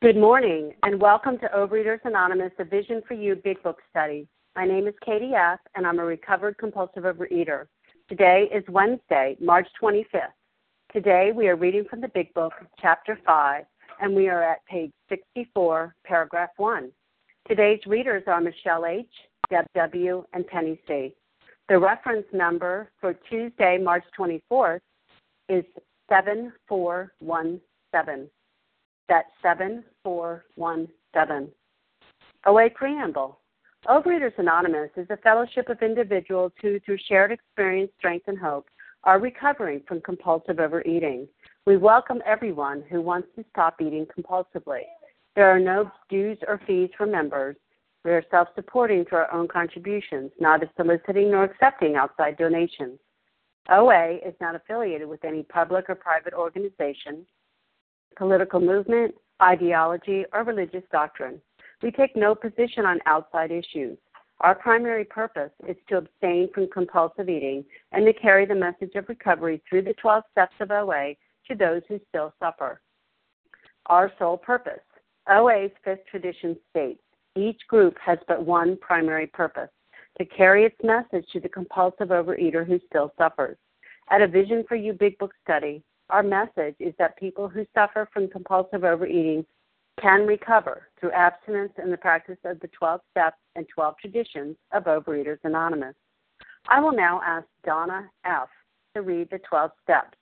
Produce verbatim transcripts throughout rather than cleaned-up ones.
Good morning, and welcome to Overeaters Anonymous, a Vision for You Big Book Study. My name is Katie F., and I'm a recovered compulsive overeater. Today is Wednesday, March twenty-fifth. Today we are reading from the Big Book, Chapter five, and we are at page sixty-four, paragraph one. Today's readers are Michelle H., Deb W., and Penny C. The reference number for Tuesday, March twenty-fourth is seven four one seven. That's seven four one seven. O A Preamble. Overeaters Anonymous is a fellowship of individuals who, through shared experience, strength, and hope, are recovering from compulsive overeating. We welcome everyone who wants to stop eating compulsively. There are no dues or fees for members. We are self-supporting through our own contributions, neither soliciting nor accepting outside donations. O A is not affiliated with any public or private organization, political movement, ideology, or religious doctrine. We take no position on outside issues. Our primary purpose is to abstain from compulsive eating and to carry the message of recovery through the twelve steps of O A to those who still suffer. Our sole purpose. O A's fifth tradition states, each group has but one primary purpose, to carry its message to the compulsive overeater who still suffers. At a Vision for You Big Book Study, our message is that people who suffer from compulsive overeating can recover through abstinence and the practice of the twelve steps and twelve traditions of Overeaters Anonymous. I will now ask Donna F. to read the twelve steps.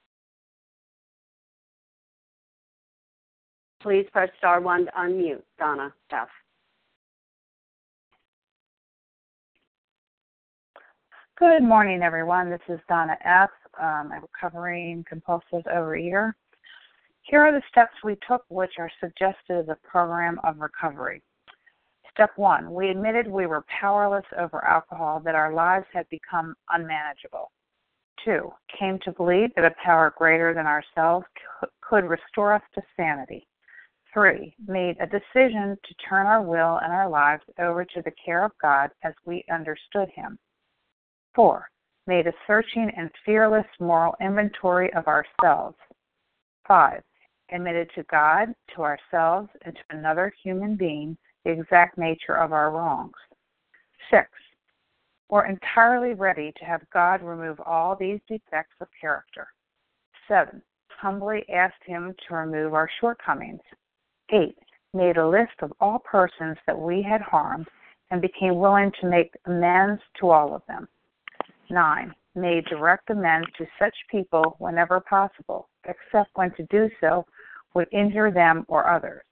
Please press star one to unmute, Donna F. Good morning, everyone. This is Donna F., um, a recovering compulsive overeater. Here are the steps we took which are suggested as a program of recovery. Step one, we admitted we were powerless over alcohol, that our lives had become unmanageable. Two, came to believe that a power greater than ourselves c- could restore us to sanity. Three, made a decision to turn our will and our lives over to the care of God as we understood Him. Four, made a searching and fearless moral inventory of ourselves. Five, admitted to God, to ourselves, and to another human being the exact nature of our wrongs. Six, were entirely ready to have God remove all these defects of character. Seven, humbly asked Him to remove our shortcomings. Eight, made a list of all persons that we had harmed and became willing to make amends to all of them. Nine, made direct amends to such people whenever possible, except when to do so would injure them or others.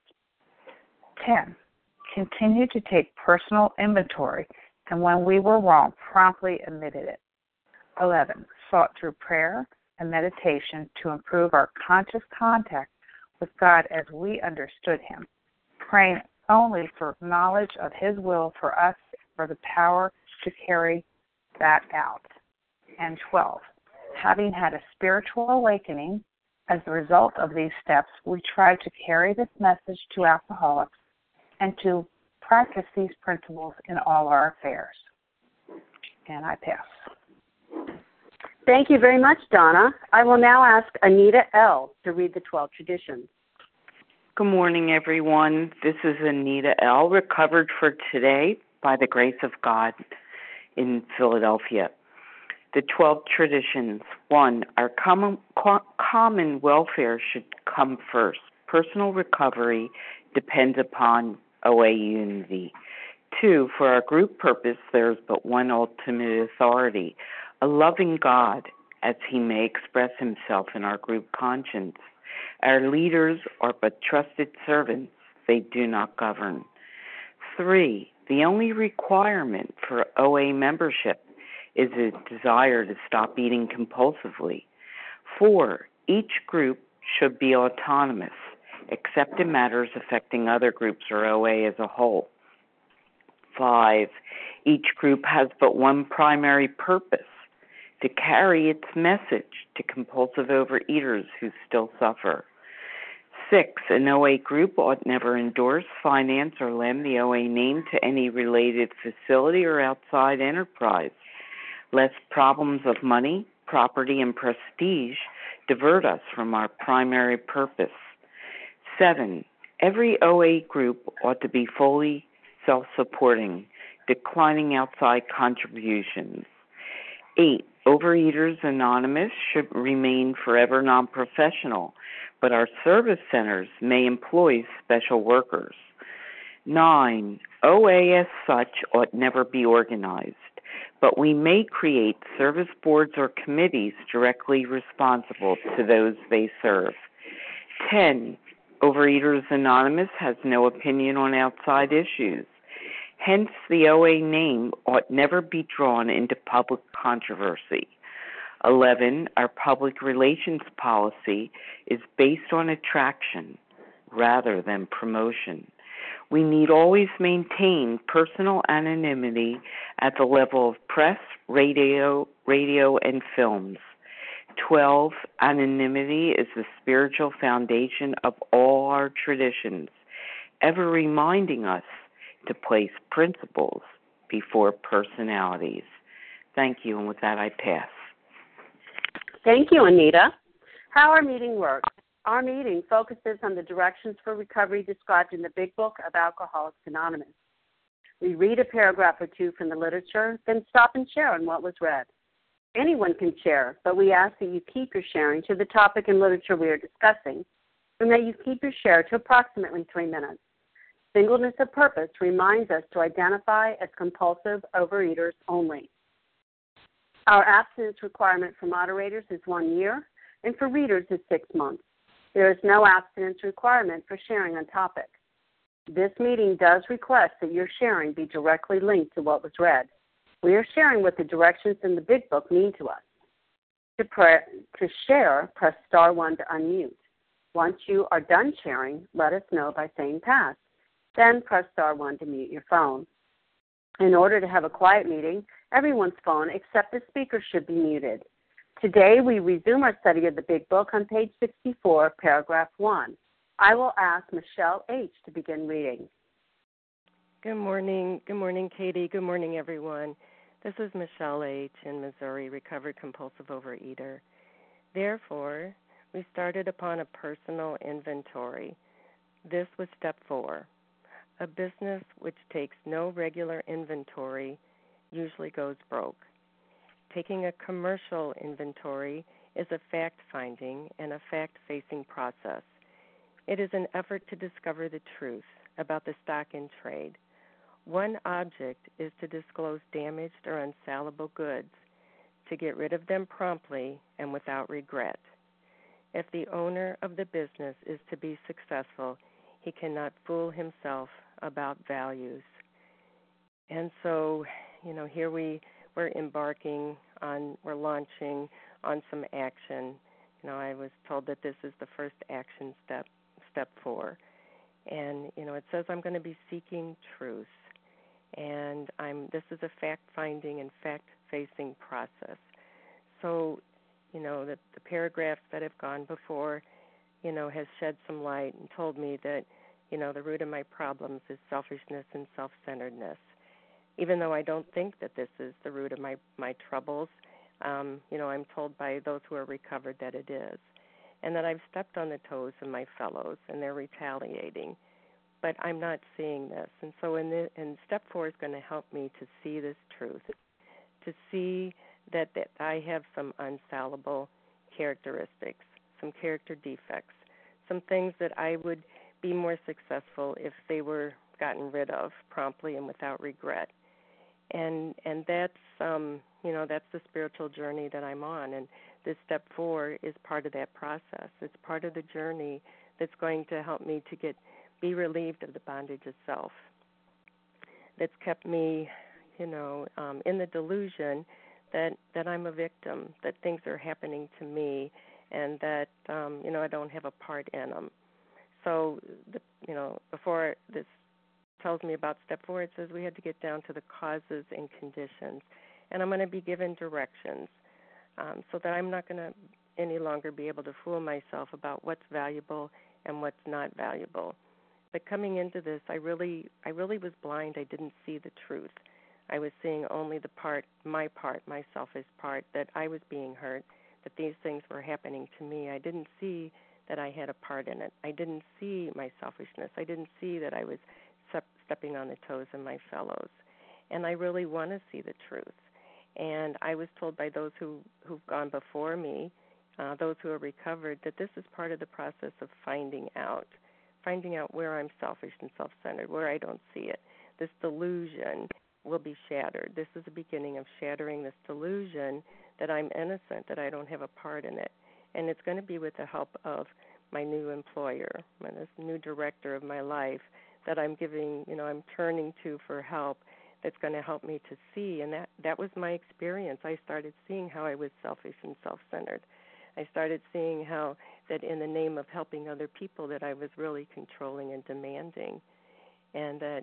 Ten, continued to take personal inventory, and when we were wrong, promptly admitted it. Eleven, sought through prayer and meditation to improve our conscious contact with God as we understood Him, praying only for knowledge of His will for us, for the power to carry that out. And twelve, having had a spiritual awakening as a result of these steps, we tried to carry this message to alcoholics and to practice these principles in all our affairs. And I pass. Thank you very much, Donna. I will now ask Anita L. to read the twelve traditions. Good morning, everyone. This is Anita L., recovered for today by the grace of God in Philadelphia. The twelve traditions. One, our common, common welfare should come first. Personal recovery depends upon O A unity. Two, for our group purpose, there is but one ultimate authority, a loving God, as He may express Himself in our group conscience. Our leaders are but trusted servants. They do not govern. Three, the only requirement for O A membership is a desire to stop eating compulsively. Four, each group should be autonomous, except in matters affecting other groups or O A as a whole. Five, each group has but one primary purpose, to carry its message to compulsive overeaters who still suffer. Six, an O A group ought never endorse, finance, or lend the O A name to any related facility or outside enterprise, lest problems of money, property, and prestige divert us from our primary purpose. Seven, Every O A group ought to be fully self-supporting, declining outside contributions. Eight, Overeaters Anonymous should remain forever non-professional, but our service centers may employ special workers. Nine, O A as such ought never be organized, but we may create service boards or committees directly responsible to those they serve. Ten, Overeaters Anonymous has no opinion on outside issues. Hence, the O A name ought never be drawn into public controversy. Eleven, our public relations policy is based on attraction rather than promotion. We need always maintain personal anonymity at the level of press, radio, radio, and films. Twelve, anonymity is the spiritual foundation of all our traditions, ever reminding us to place principles before personalities. Thank you, and with that I pass. Thank you, Anita. How our meeting works. Our meeting focuses on the directions for recovery described in the Big Book of Alcoholics Anonymous. We read a paragraph or two from the literature, then stop and share on what was read. Anyone can share, but we ask that you keep your sharing to the topic and literature we are discussing, and that you keep your share to approximately three minutes. Singleness of purpose reminds us to identify as compulsive overeaters only. Our abstinence requirement for moderators is one year, and for readers is six months. There is no abstinence requirement for sharing on topic. This meeting does request that your sharing be directly linked to what was read. We are sharing what the directions in the Big Book mean to us. To, pre- to share, press star one to unmute. Once you are done sharing, let us know by saying pass. Then press star one to mute your phone. In order to have a quiet meeting, everyone's phone except the speaker should be muted. Today we resume our study of the Big Book on page sixty-four, paragraph one. I will ask Michelle H. to begin reading. Good morning. Good morning, Katie. Good morning, everyone. This is Michelle H. in Missouri, recovered compulsive overeater. Therefore, we started upon a personal inventory. This was step four. A business which takes no regular inventory usually goes broke. Taking a commercial inventory is a fact-finding and a fact-facing process. It is an effort to discover the truth about the stock in trade. One object is to disclose damaged or unsalable goods, to get rid of them promptly and without regret. If the owner of the business is to be successful, he cannot fool himself about values. And so, you know, here we, we're embarking on, we're launching on some action. You know, I was told that this is the first action step, step four. And, you know, it says I'm going to be seeking truth. And I'm. This is a fact-finding and fact-facing process. So, you know, the, the paragraphs that have gone before, you know, has shed some light and told me that, you know, the root of my problems is selfishness and self-centeredness. Even though I don't think that this is the root of my, my troubles, um, you know, I'm told by those who are recovered that it is. And that I've stepped on the toes of my fellows and they're retaliating. But I'm not seeing this. And so in, the, in step four is going to help me to see this truth, to see that, that I have some unsalable characteristics, some character defects, some things that I would be more successful if they were gotten rid of promptly and without regret. And and that's, um, you know, that's the spiritual journey that I'm on. And this step four is part of that process. It's part of the journey that's going to help me to get be relieved of the bondage of self that's kept me, you know, um, in the delusion that, that I'm a victim, that things are happening to me, and that, um, you know, I don't have a part in them. So, the, you know, before this tells me about step four, it says we had to get down to the causes and conditions, and I'm going to be given directions um, so that I'm not going to any longer be able to fool myself about what's valuable and what's not valuable. But coming into this, I really, I really was blind. I didn't see the truth. I was seeing only the part, my part, my selfish part, that I was being hurt, that these things were happening to me. I didn't see that I had a part in it. I didn't see my selfishness. I didn't see that I was stepping on the toes of my fellows. And I really want to see the truth. And I was told by those who, who've gone before me, uh, those who have recovered, that this is part of the process of finding out, finding out where I'm selfish and self-centered, where I don't see it. This delusion will be shattered. This is the beginning of shattering this delusion that I'm innocent, that I don't have a part in it. And it's going to be with the help of my new employer, my this new director of my life that I'm giving, you know, I'm turning to for help that's going to help me to see. And that, that was my experience. I started seeing how I was selfish and self-centered. I started seeing how that in the name of helping other people that I was really controlling and demanding, and that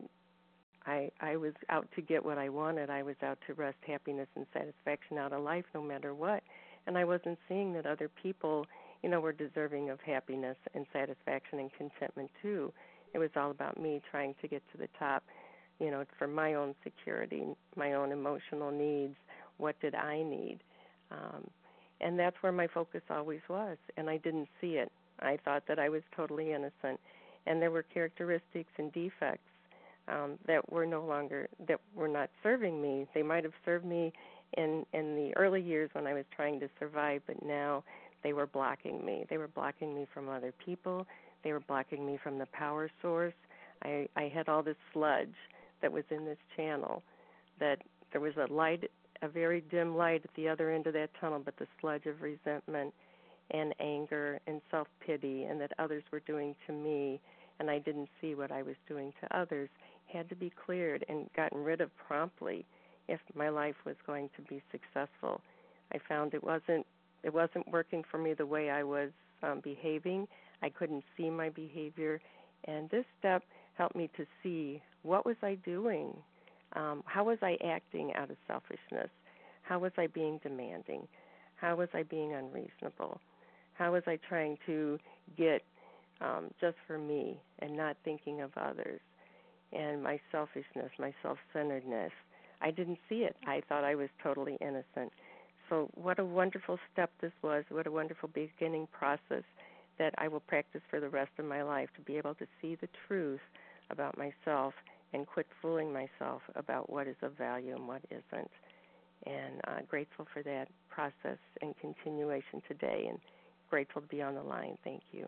I, I was out to get what I wanted. I was out to wrest happiness and satisfaction out of life no matter what. And I wasn't seeing that other people, you know, were deserving of happiness and satisfaction and contentment too. It was all about me trying to get to the top, you know, for my own security, my own emotional needs. What did I need? Um, and that's where my focus always was, and I didn't see it. I thought that I was totally innocent, and there were characteristics and defects um, that were no longer, that were not serving me. They might have served me in, in the early years when I was trying to survive, but now they were blocking me. They were blocking me from other people. They were blocking me from the power source. I, I had all this sludge that was in this channel, that there was a light, a very dim light at the other end of that tunnel, but the sludge of resentment and anger and self-pity and that others were doing to me, and I didn't see what I was doing to others, had to be cleared and gotten rid of promptly if my life was going to be successful. I found it wasn't it wasn't working for me the way I was um, behaving. I couldn't see my behavior, and this step helped me to see what was I doing. Um, how was I acting out of selfishness? How was I being demanding? How was I being unreasonable? How was I trying to get um, just for me and not thinking of others? And my selfishness, my self-centeredness, I didn't see it. I thought I was totally innocent. So what a wonderful step this was, what a wonderful beginning process that I will practice for the rest of my life, to be able to see the truth about myself and quit fooling myself about what is of value and what isn't. And uh, grateful for that process and continuation today, and grateful to be on the line. Thank you.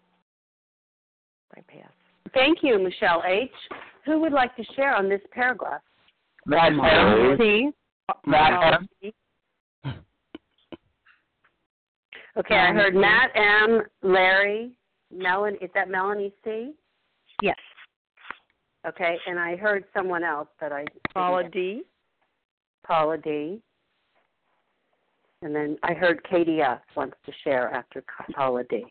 I pass. Thank you, Michelle H. Who would like to share on this paragraph? Matt M. C. Matt M. Okay, I heard Matt M., Larry, Melanie. Is that Melanie C.? Yes. Okay, and I heard someone else that I... Paula D. Paula D. And then I heard Katie F. wants to share after Paula D.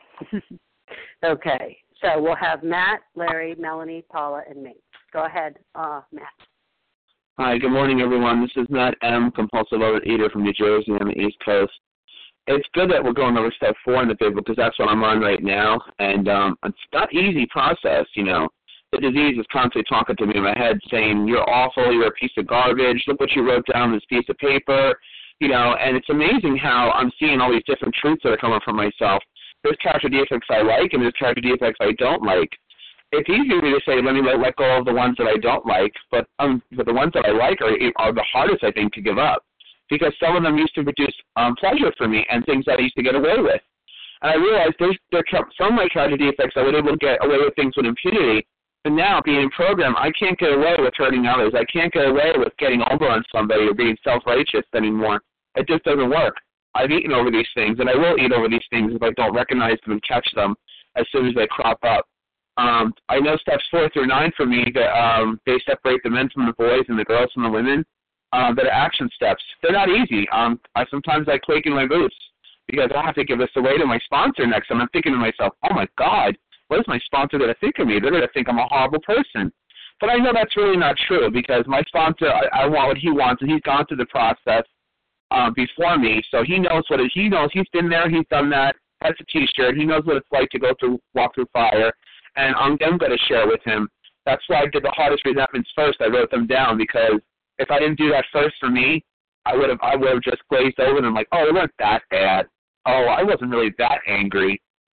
Okay, so we'll have Matt, Larry, Melanie, Paula, and me. Go ahead, uh, Matt. Hi, good morning, everyone. This is Matt M., compulsive overeater from New Jersey on the East Coast. It's good that we're going over step four in the Big Book, because that's what I'm on right now, and um, it's not an easy process, you know. The disease is constantly talking to me in my head saying, you're awful, you're a piece of garbage, look what you wrote down on this piece of paper, you know, and it's amazing how I'm seeing all these different truths that are coming from myself. There's character defects I like, and there's character defects I don't like. It's easy for me to say, let me let, let go of the ones that I don't like, but um, but the ones that I like are, are the hardest, I think, to give up, because some of them used to produce um, pleasure for me and things that I used to get away with. And I realized there's, there some of my character defects I was able to get away with things with impunity, but now, being in program, I can't get away with hurting others. I can't get away with getting over on somebody or being self-righteous anymore. It just doesn't work. I've eaten over these things, and I will eat over these things if I don't recognize them and catch them as soon as they crop up. Um, I know steps four through nine for me, that um, they separate the men from the boys and the girls from the women. Um, that are action steps. They're not easy. Um, I sometimes I quake in my boots because I have to give this away to my sponsor next time. I'm thinking to myself, oh, my God, what is my sponsor going to think of me? They're going to think I'm a horrible person. But I know that's really not true, because my sponsor, I, I want what he wants, and he's gone through the process uh, before me, so he knows what it, he knows. He's been there. He's done that. Has a T-shirt. He knows what it's like to go through, walk through fire, and I'm, I'm going to share with him. That's why I did the hardest resentments first. I wrote them down, because if I didn't do that first for me, I would have I would have just glazed over them like, oh, it wasn't that bad. Oh, I wasn't really that angry.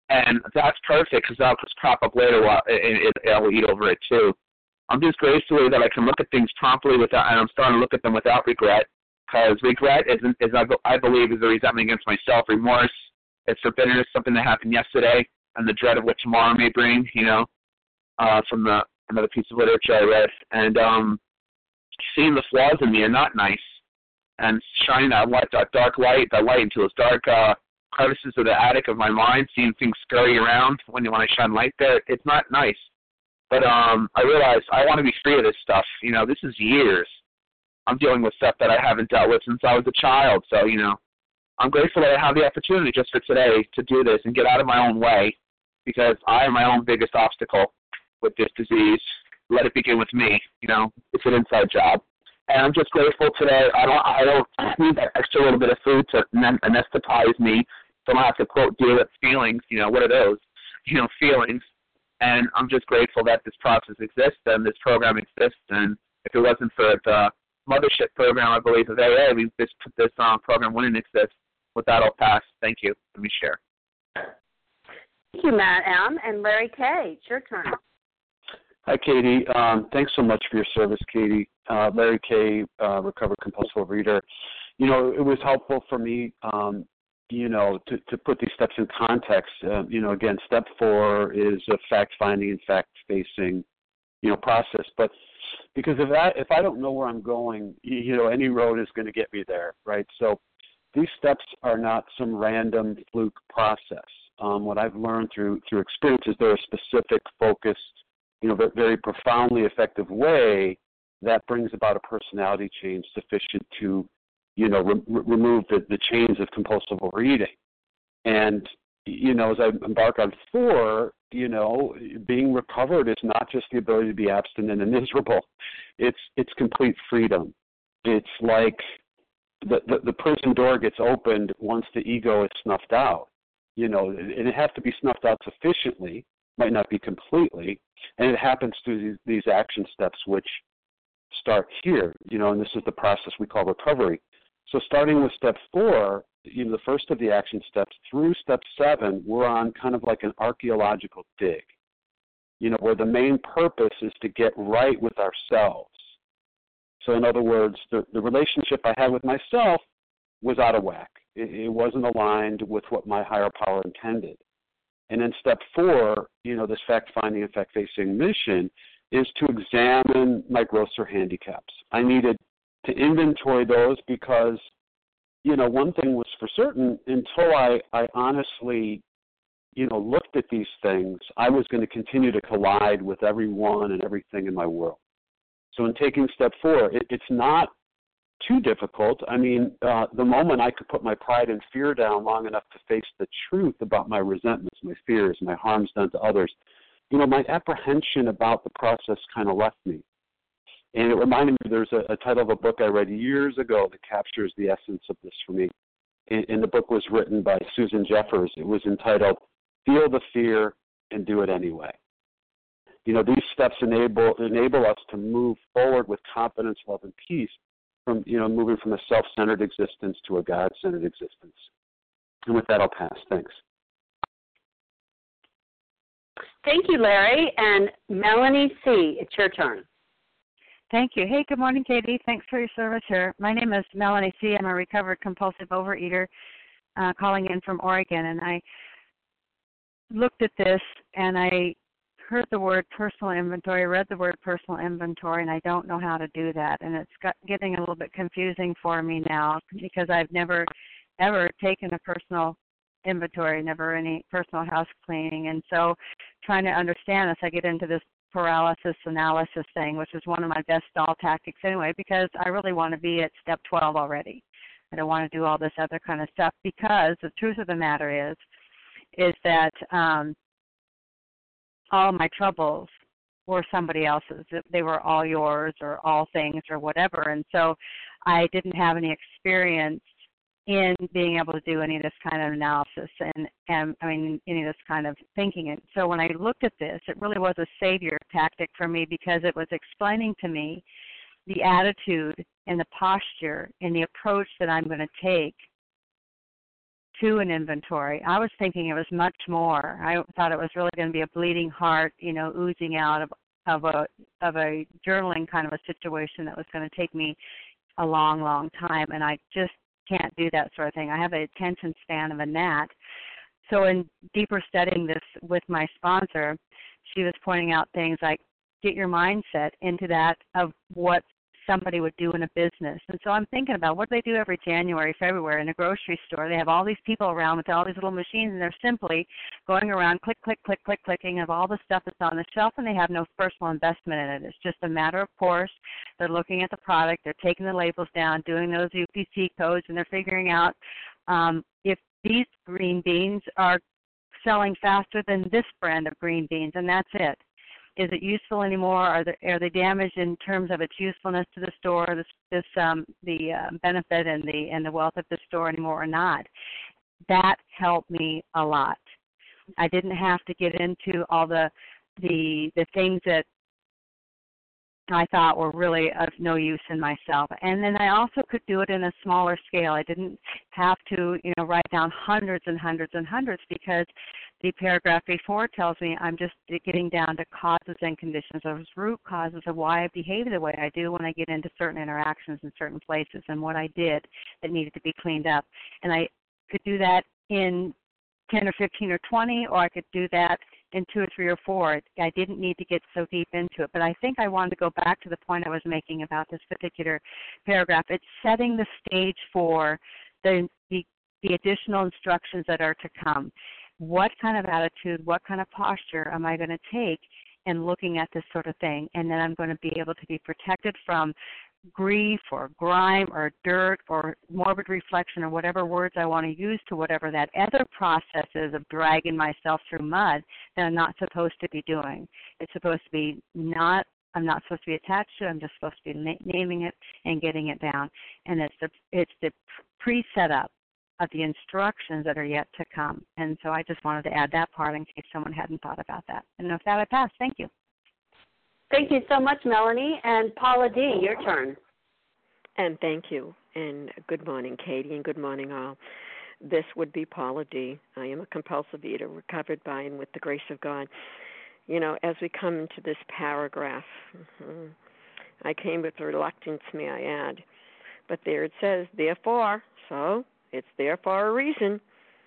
And that's perfect because I'll just pop up later while, and, and I'll eat over it too. I'm just grateful that I can look at things promptly without, and I'm starting to look at them without regret, because regret is, is I, I believe, is a resentment against myself. Remorse is for bitterness, something that happened yesterday, and the dread of what tomorrow may bring. You know, uh, from the another piece of literature I read, and um, seeing the flaws in me are not nice, and shining that light, that dark light, that light into those dark uh, crevices of the attic of my mind, seeing things scurry around when when I shine light there. It's not nice. But um, I realized I want to be free of this stuff. You know, this is years. I'm dealing with stuff that I haven't dealt with since I was a child. So, you know, I'm grateful that I have the opportunity just for today to do this and get out of my own way, because I am my own biggest obstacle with this disease. Let it begin with me. You know, it's an inside job. And I'm just grateful today. I don't, I don't need that extra little bit of food to anesthetize me, so I don't have to, quote, deal with feelings. You know, what are those? You know, feelings. And I'm just grateful that this process exists and this program exists. And if it wasn't for the mothership program, I believe, of A A, we, this this um, program wouldn't exist. With that, I'll pass. Thank you. Let me share. Thank you, Matt M. And Larry K., it's your turn. Hi, Katie. Um, thanks so much for your service, Katie. Uh, Larry K., uh, recovered compulsive overeater. You know, it was helpful for me, um, you know, to, to put these steps in context. Uh, you know, again, step four is a fact-finding and fact-facing, you know, process. But because if I, if I don't know where I'm going, you know, any road is going to get me there, right? So these steps are not some random fluke process. Um, what I've learned through through experience is they're a specific, focused, you know, very profoundly effective way that brings about a personality change sufficient to, you know, re- remove the, the chains of compulsive overeating. And, you know, as I embark on four, you know, being recovered is not just the ability to be abstinent and miserable. It's it's complete freedom. It's like the, the, the prison door gets opened once the ego is snuffed out. You know, and it has to be snuffed out sufficiently, might not be completely, and it happens through these, these action steps, which start here, you know, and this is the process we call recovery. So starting with step four, you know, the first of the action steps through step seven, we're on kind of like an archaeological dig, you know, where the main purpose is to get right with ourselves. So in other words, the, the relationship I had with myself was out of whack. It, it wasn't aligned with what my higher power intended. And then step four, you know, this fact-finding and fact-facing mission is to examine my grosser handicaps. I needed to inventory those because, you know, one thing was for certain, until I, I honestly, you know, looked at these things, I was going to continue to collide with everyone and everything in my world. So in taking step four, it, it's not too difficult. I mean, uh, the moment I could put my pride and fear down long enough to face the truth about my resentments, my fears, my harms done to others, you know, my apprehension about the process kind of left me. And it reminded me, there's a, a title of a book I read years ago that captures the essence of this for me. And, and the book was written by Susan Jeffers. It was entitled, Feel the Fear and Do It Anyway. You know, these steps enable enable us to move forward with confidence, love, and peace from, you know, moving from a self-centered existence to a God-centered existence. And with that, I'll pass. Thanks. Thank you, Larry. And Melanie C., it's your turn. Thank you. Hey, good morning, Katie. Thanks for your service here. My name is Melanie C. I'm a recovered compulsive overeater uh, calling in from Oregon. And I looked at this and I heard the word personal inventory, read the word personal inventory, and I don't know how to do that. And it's got, getting a little bit confusing for me now because I've never, ever taken a personal inventory, never any personal house cleaning. And so trying to understand this, I get into this paralysis analysis thing, which is one of my best stall tactics anyway, because I really want to be at step twelve already. I don't want to do all this other kind of stuff because the truth of the matter is, is that um, all my troubles were somebody else's. They were all yours or all things or whatever. And so I didn't have any experience in being able to do any of this kind of analysis and, and I mean, any of this kind of thinking. And so when I looked at this, it really was a savior tactic for me because it was explaining to me the attitude and the posture and the approach that I'm going to take to an inventory. I was thinking it was much more. I thought it was really going to be a bleeding heart, you know, oozing out of of a of a journaling kind of a situation that was going to take me a long, long time, and I just can't do that sort of thing. I have the attention span of a gnat. So in deeper studying this with my sponsor, she was pointing out things like get your mindset into that of what somebody would do in a business. And so I'm thinking about what they do every January, February in a grocery store. They have all these people around with all these little machines, and they're simply going around click, click, click, click, clicking of all the stuff that's on the shelf, and they have no personal investment in it. It's just a matter of course. They're looking at the product, they're taking the labels down, doing those U P C codes, and they're figuring out um, if these green beans are selling faster than this brand of green beans, and that's it. Is it useful anymore? Are they, are they damaged in terms of its usefulness to the store, this, this um, the uh, benefit and the and the wealth of the store anymore or not? That helped me a lot. I didn't have to get into all the the the things that I thought were really of no use in myself. And then I also could do it in a smaller scale. I didn't have to, you know, write down hundreds and hundreds and hundreds because the paragraph before tells me I'm just getting down to causes and conditions, those root causes of why I behave the way I do when I get into certain interactions in certain places and what I did that needed to be cleaned up. And I could do that in ten or fifteen or twenty, or I could do that in two or three or four. I didn't need to get so deep into it. But I think I wanted to go back to the point I was making about this particular paragraph. It's setting the stage for the, the, the additional instructions that are to come. What kind of attitude, what kind of posture am I going to take in looking at this sort of thing? And then I'm going to be able to be protected from grief or grime or dirt or morbid reflection or whatever words I want to use to whatever that other process is of dragging myself through mud that I'm not supposed to be doing. It's supposed to be not, I'm not supposed to be attached to it. I'm just supposed to be na- naming it and getting it down. And it's the, it's the pre-set up of the instructions that are yet to come. And so I just wanted to add that part in case someone hadn't thought about that. And with that, I pass. Thank you. Thank you so much, Melanie. And Paula D., your turn. And thank you. And good morning, Katie, and good morning, all. This would be Paula D. I am a compulsive eater, recovered by and with the grace of God. You know, as we come into this paragraph, mm-hmm, I came with reluctance, may I add. But there it says, therefore, so it's there for a reason.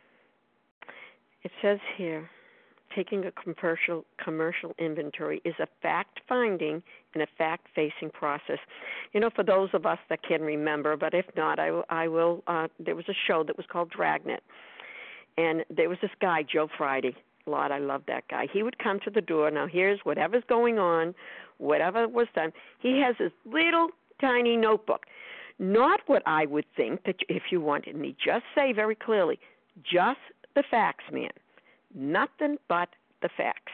It says here, taking a commercial commercial inventory is a fact-finding and a fact-facing process. You know, for those of us that can remember, but if not, I, I will, uh, there was a show that was called Dragnet. And there was this guy, Joe Friday. Lord, I love that guy. He would come to the door. Now, here's whatever's going on, whatever was done. He has this little tiny notebook. Not what I would think that if you wanted me, just say very clearly, just the facts, man. Nothing but the facts.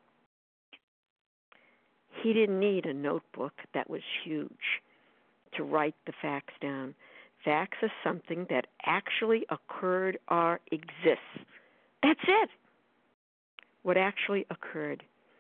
He didn't need a notebook that was huge to write the facts down. Facts are something that actually occurred or exists. That's it. What actually occurred.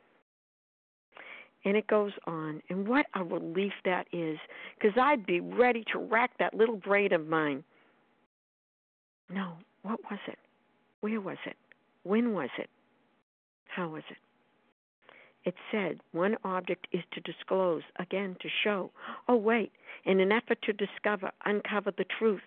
And it goes on. And what a relief that is, because I'd be ready to rack that little brain of mine. No, what was it? Where was it? When was it? How was it? It said one object is to disclose, again, to show. Oh, wait, in an effort to discover, uncover the truth.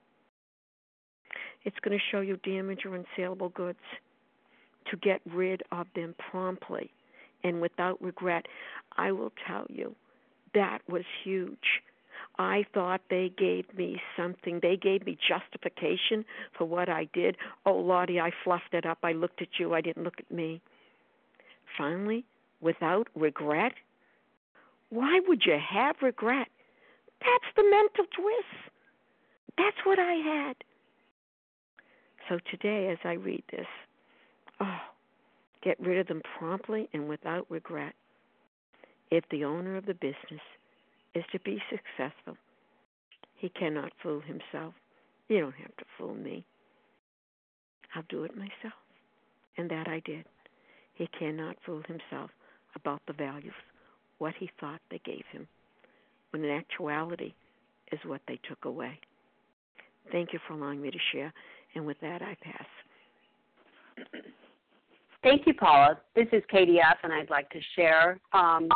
It's going to show you damaged or unsaleable goods, to get rid of them promptly and without regret. I will tell you, that was huge. I thought they gave me something. They gave me justification for what I did. Oh, Lottie, I fluffed it up. I looked at you. I didn't look at me. Finally, without regret? Why would you have regret? That's the mental twist. That's what I had. So today, as I read this, oh, get rid of them promptly and without regret. If the owner of the business is to be successful, he cannot fool himself. You don't have to fool me. I'll do it myself. And that I did. He cannot fool himself about the values, what he thought they gave him, when in actuality is what they took away. Thank you for allowing me to share. And with that, I pass. Thank you, Paula. This is Katie F., and I'd like to share um,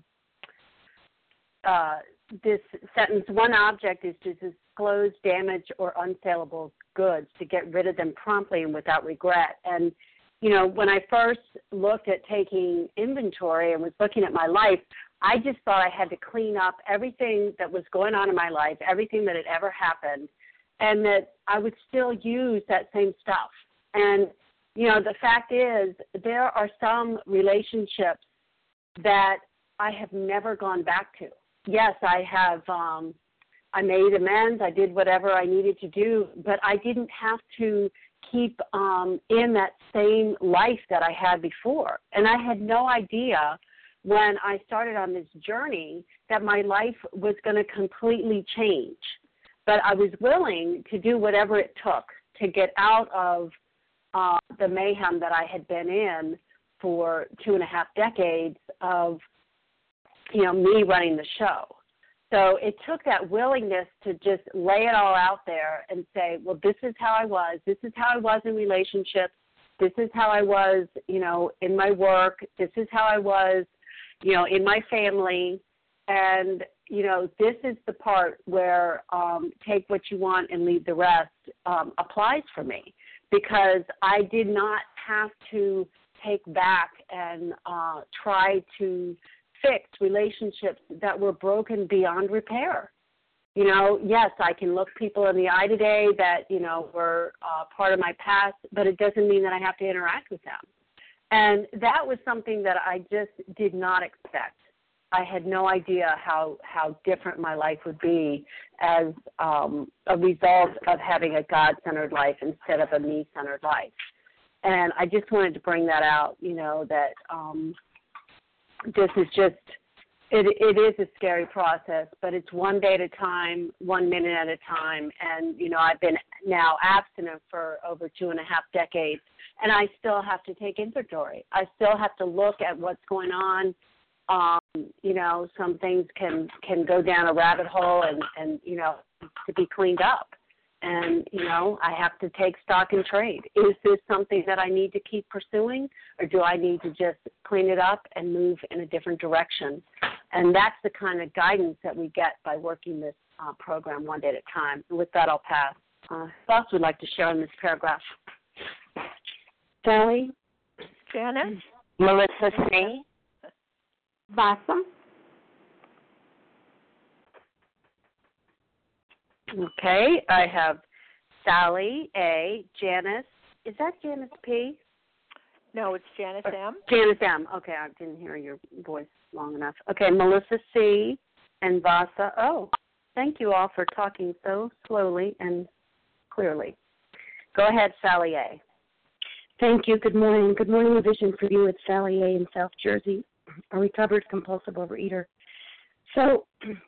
uh, this sentence. One object is to disclose damaged or unsaleable goods, to get rid of them promptly and without regret. And, you know, when I first looked at taking inventory and was looking at my life, I just thought I had to clean up everything that was going on in my life, everything that had ever happened, and that I would still use that same stuff. And you know, the fact is, there are some relationships that I have never gone back to. Yes, I have, um, I made amends, I did whatever I needed to do, but I didn't have to keep um, in that same life that I had before. And I had no idea when I started on this journey that my life was going to completely change. But I was willing to do whatever it took to get out of Uh, the mayhem that I had been in for two and a half decades of, you know, me running the show. So it took that willingness to just lay it all out there and say, well, this is how I was. This is how I was in relationships. This is how I was, you know, in my work. This is how I was, you know, in my family. And, you know, this is the part where um, take what you want and leave the rest um, applies for me. Because I did not have to take back and uh, try to fix relationships that were broken beyond repair. You know, yes, I can look people in the eye today that, you know, were uh, part of my past, but it doesn't mean that I have to interact with them. And that was something that I just did not expect. I had no idea how, how different my life would be as um, a result of having a God-centered life instead of a me-centered life. And I just wanted to bring that out, you know, that um, this is just, it, it is a scary process, but it's one day at a time, one minute at a time. And, you know, I've been now abstinent for over two and a half decades, and I still have to take inventory. I still have to look at what's going on. Um, you know, some things can, can go down a rabbit hole and, and, you know, to be cleaned up. And, you know, I have to take stock and trade. Is this something that I need to keep pursuing, or do I need to just clean it up and move in a different direction? And that's the kind of guidance that we get by working this uh, program one day at a time. And with that, I'll pass. Uh, who else would like to share in this paragraph? Sally? Janice? Melissa C. Vasa? Okay, I have Sally A, Janice. Is that Janice P? No, it's Janice M. Janice M. Okay, I didn't hear your voice long enough. Okay, Melissa C. and Vasa O. Thank you all for talking so slowly and clearly. Go ahead, Sally A. Thank you. Good morning. Good morning, Vision for You. It's Sally A. in South Jersey, a recovered compulsive overeater. So,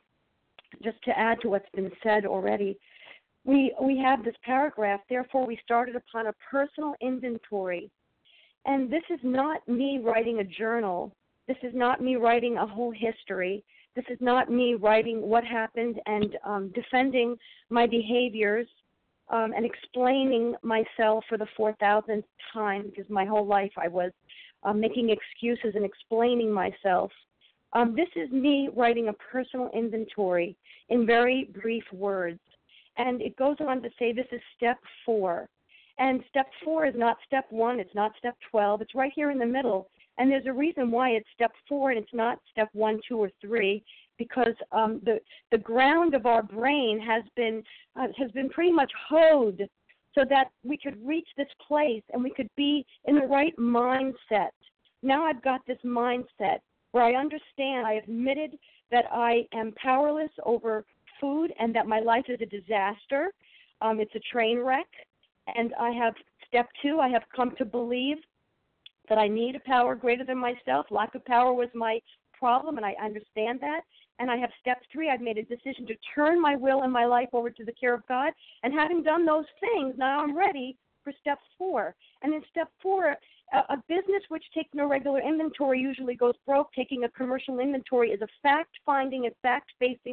just to add to what's been said already, we we have this paragraph, therefore we started upon a personal inventory. And this is not me writing a journal. This is not me writing a whole history. This is not me writing what happened and um, defending my behaviors um, and explaining myself for the four thousandth time, because my whole life I was uh, making excuses and explaining myself. Um, this is me writing a personal inventory in very brief words. And it goes on to say this is step four. And step four is not step one, it's not step twelve, it's right here in the middle. And there's a reason why it's step four and it's not step one, two, or three, because um, the the ground of our brain has been uh, has been pretty much hoed so that we could reach this place and we could be in the right mindset. Now I've got this mindset where I understand, I admitted that I am powerless over food and that my life is a disaster. Um, it's a train wreck. And I have step two, I have come to believe that I need a power greater than myself. Lack of power was my problem, and I understand that. And I have step three, I've made a decision to turn my will and my life over to the care of God. And having done those things, now I'm ready for step four. And in step four, a, a business which takes no regular inventory usually goes broke. Taking a commercial inventory is a fact-finding and fact-facing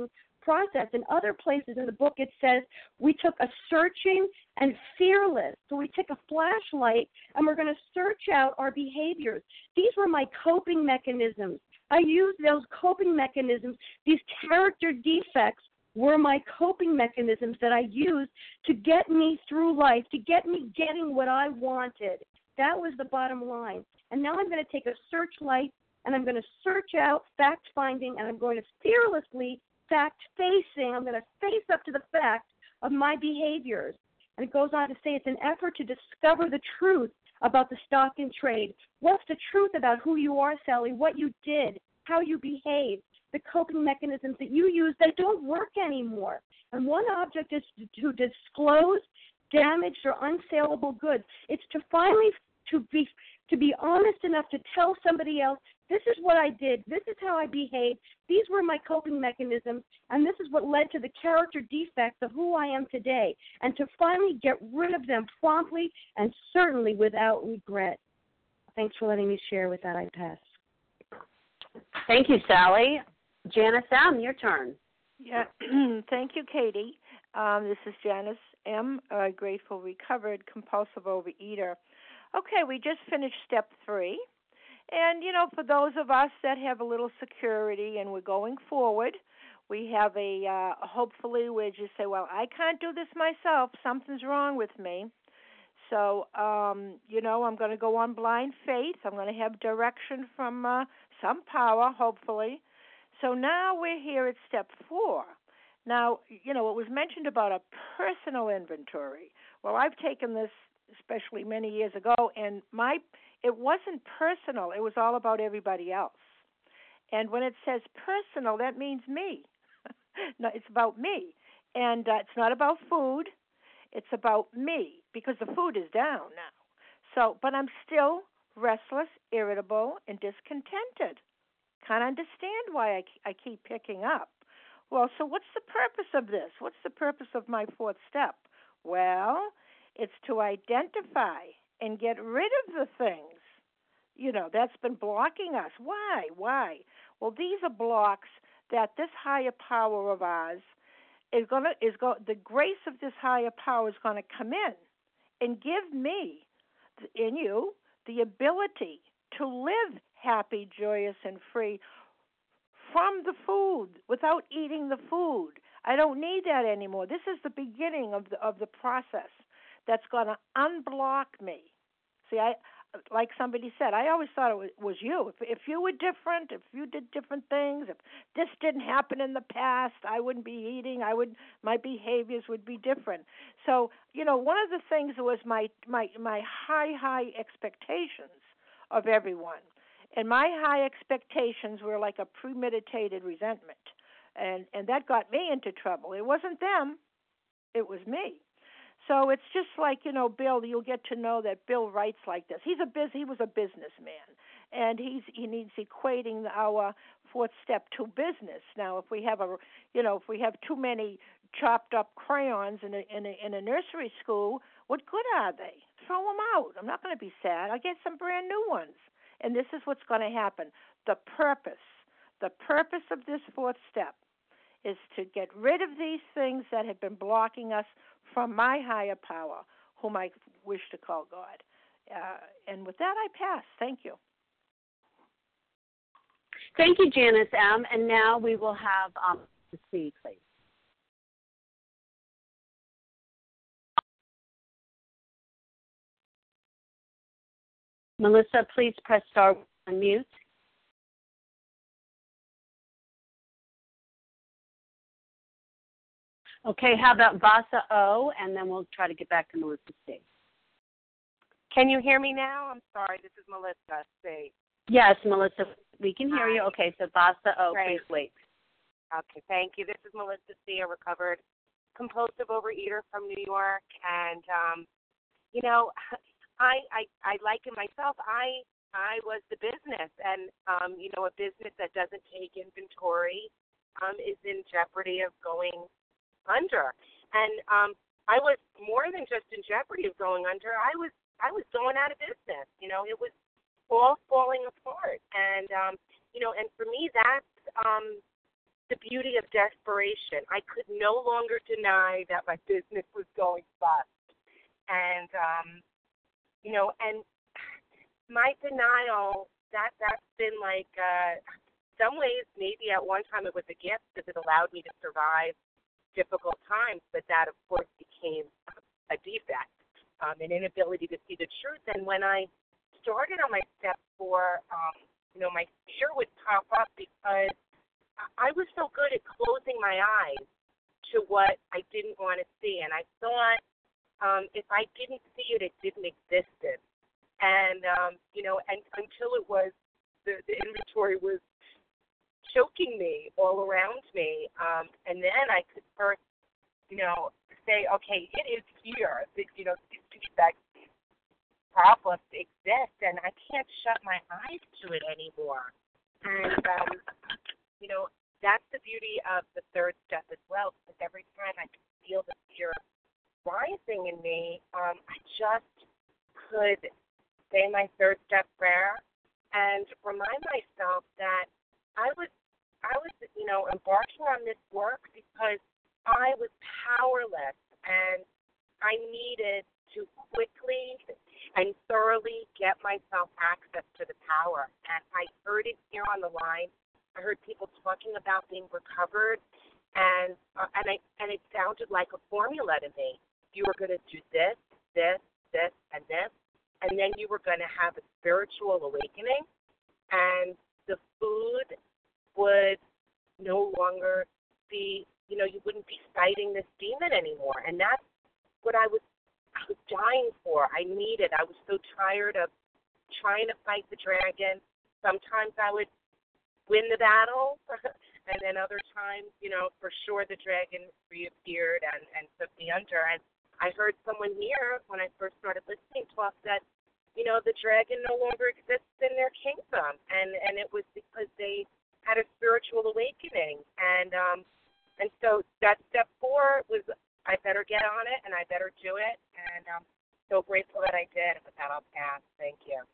process. In other places in the book, it says we took a searching and fearless. So we took a flashlight and we're going to search out our behaviors. These were my coping mechanisms. I used those coping mechanisms. These character defects were my coping mechanisms that I used to get me through life, to get me getting what I wanted. That was the bottom line. And now I'm going to take a searchlight and I'm going to search out fact-finding, and I'm going to fearlessly fact-facing. I'm going to face up to the fact of my behaviors. And it goes on to say it's an effort to discover the truth about the stock and trade. What's the truth about who you are, Sally, what you did, how you behaved, the coping mechanisms that you use that don't work anymore. And one object is to disclose damaged or unsaleable goods. It's to finally to be to be honest enough to tell somebody else, this is what I did, this is how I behaved, these were my coping mechanisms, and this is what led to the character defects of who I am today, and to finally get rid of them promptly and certainly without regret. Thanks for letting me share. With that, I pass. Thank you, Sally. Janice M., your turn. Yeah, thank you, Katie. Um, this is Janice M., a grateful, recovered, compulsive overeater. Okay, we just finished step three. And, you know, for those of us that have a little security and we're going forward, we have a, uh, hopefully we just say, well, I can't do this myself. Something's wrong with me. So, um, you know, I'm going to go on blind faith. I'm going to have direction from uh, some power, hopefully. So now we're here at step four. Now, you know, it was mentioned about a personal inventory. Well, I've taken this especially many years ago, and my it wasn't personal. It was all about everybody else. And when it says personal, that means me. No, it's about me. And uh, it's not about food. It's about me, because the food is down now. So, but I'm still restless, irritable, and discontented. Can't understand why I, I keep picking up. Well, so what's the purpose of this? What's the purpose of my fourth step? Well, it's to identify and get rid of the things, you know, that's been blocking us. Why? Why? Well, these are blocks that this higher power of ours is going to, is go, the grace of this higher power is going to come in and give me, in you, the ability to live happy, joyous, and free from the food, without eating the food. I don't need that anymore. This is the beginning of the of the process that's going to unblock me. See, I like somebody said, I always thought it was, was you. If, if you were different, if you did different things, if this didn't happen in the past, I wouldn't be eating. I would, my behaviors would be different. So, you know, one of the things was my my my high high expectations of everyone. And my high expectations were like a premeditated resentment. And and that got me into trouble. It wasn't them. It was me. So it's just like, you know, Bill, you'll get to know that Bill writes like this. He's a biz, he was a businessman, and he's he needs equating our fourth step to business. Now, if we have a, you know, if we have too many chopped up crayons in a in a, in a nursery school, what good are they? Throw them out. I'm not going to be sad. I'll get some brand new ones. And this is what's going to happen. The purpose, the purpose of this fourth step is to get rid of these things that have been blocking us from my higher power, whom I wish to call God. Uh, and with that, I pass. Thank you. Thank you, Janice M. And now we will have um, C, please. Melissa, please press star on mute. Okay, how about Vasa O, and then we'll try to get back to Melissa C. Can you hear me now? I'm sorry, this is Melissa C. Yes, Melissa, we can hear Hi. you. Okay, so Vasa O, Great. please wait. Okay, thank you. This is Melissa C., a recovered compulsive overeater from New York. And, um, you know, I, I, I liken myself, I I was the business. And, um, you know, a business that doesn't take inventory um, is in jeopardy of going under. And um, I was more than just in jeopardy of going under. I was I was going out of business. You know, it was all falling apart. And, um, you know, and for me, that's um, the beauty of desperation. I could no longer deny that my business was going bust. And, um, you know, and my denial, that, that's been like, uh, some ways, maybe at one time it was a gift because it allowed me to survive difficult times, but that, of course, became a defect, um, an inability to see the truth. And when I started on my step four, um, you know, my fear would pop up because I was so good at closing my eyes to what I didn't want to see. And I thought um, if I didn't see it, it didn't exist. And, um, you know, and until it was, the, the inventory was choking me all around me. Um, and then I could first, you know, say, okay, it is here. You know, these defects, problems exist, and I can't shut my eyes to it anymore. And, um, you know, that's the beauty of the third step as well, because every time I could feel the fear rising in me, um, I just could say my third step prayer and remind myself that I was, I was, you know, embarking on this work because I was powerless and I needed to quickly and thoroughly get myself access to the power. And I heard it here on the line. I heard people talking about being recovered, and uh, and I and it sounded like a formula to me. You were going to do this, this, this, and this, and then you were going to have a spiritual awakening, and the food would no longer be, you know, you wouldn't be fighting this demon anymore. And that's what I was I was dying for. I needed. I was so tired of trying to fight the dragon. Sometimes I would win the battle, and then other times, you know, for sure the dragon reappeared and, and took me under. And I heard someone here when I first started listening talk that, you know, the dragon no longer exists in their kingdom, and, and it was because they had a spiritual awakening. And um, and so that step four was, I better get on it, and I better do it. And I'm so grateful that I did. With that, I'll pass. Thank you.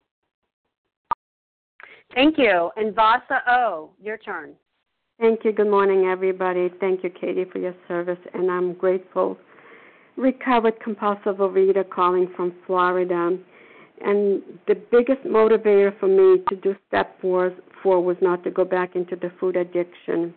Thank you. And Vasa O, your turn. Thank you. Good morning, everybody. Thank you, Katie, for your service, and I'm grateful. Recovered compulsive overeater calling from Florida. And the biggest motivator for me to do step four, four was not to go back into the food addiction.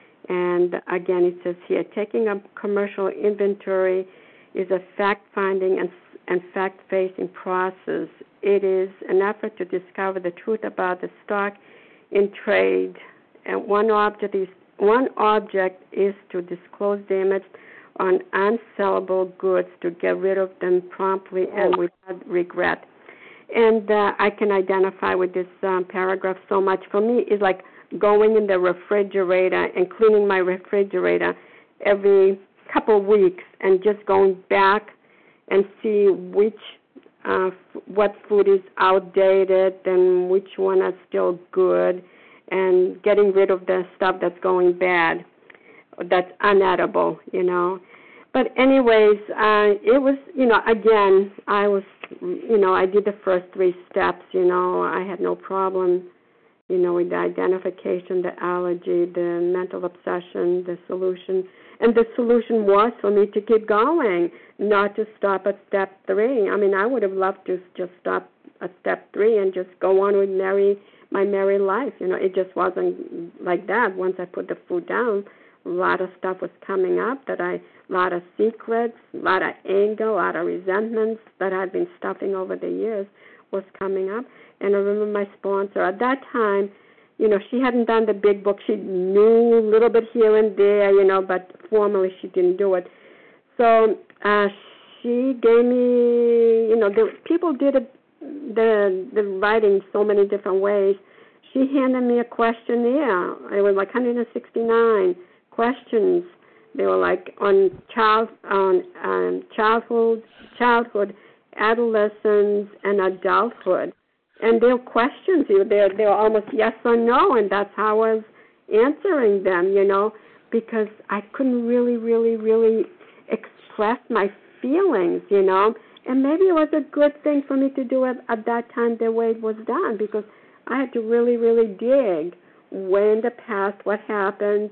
And again, it says here, taking a commercial inventory is a fact-finding and, and fact-facing process. It is an effort to discover the truth about the stock in trade. And one object is one object is to disclose damage on unsellable goods to get rid of them promptly and without regret. And uh, I can identify with this um, paragraph so much. For me, it's like going in the refrigerator and cleaning my refrigerator every couple of weeks and just going back and see which uh, what food is outdated and which one is still good, and getting rid of the stuff that's going bad, that's unedible, you know. But anyways, uh, it was, you know, again, I was, you know, I did the first three steps, you know. I had no problem, you know, with the identification, the allergy, the mental obsession, the solution. And the solution was for me to keep going, not to stop at step three. I mean, I would have loved to just stop at step three and just go on with merry, my merry life. You know, it just wasn't like that. Once I put the food down, a lot of stuff was coming up, that I, a lot of secrets, a lot of anger, a lot of resentments that I'd been stuffing over the years was coming up. And I remember my sponsor at that time, you know, she hadn't done the big book. She knew a little bit here and there, you know, but formally she didn't do it. So uh, she gave me, you know, the people did it, the the writing so many different ways. She handed me a questionnaire. It was like one hundred sixty-nine questions. They were like on child on um, childhood, childhood, adolescence, and adulthood. And they were questions. They were, they were almost yes or no, and that's how I was answering them, you know, because I couldn't really, really, really express my feelings, you know. And maybe it was a good thing for me to do it at that time the way it was done, because I had to really, really dig way in the past what happened,